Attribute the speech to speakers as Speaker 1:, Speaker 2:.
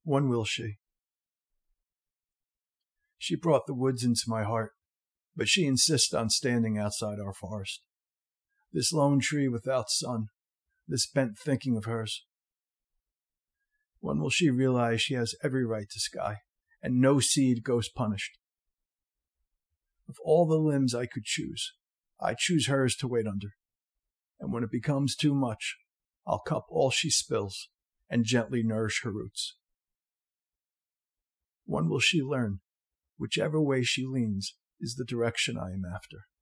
Speaker 1: When will she? She brought the woods into my heart, but she insists on standing outside our forest. This lone tree without sun, this bent thinking of hers. When will she realize she has every right to sky, and no seed goes punished? Of all the limbs I could choose, I choose hers to wait under. And when it becomes too much, I'll cup all she spills and gently nourish her roots. When will she learn, whichever way she leans is the direction I am after?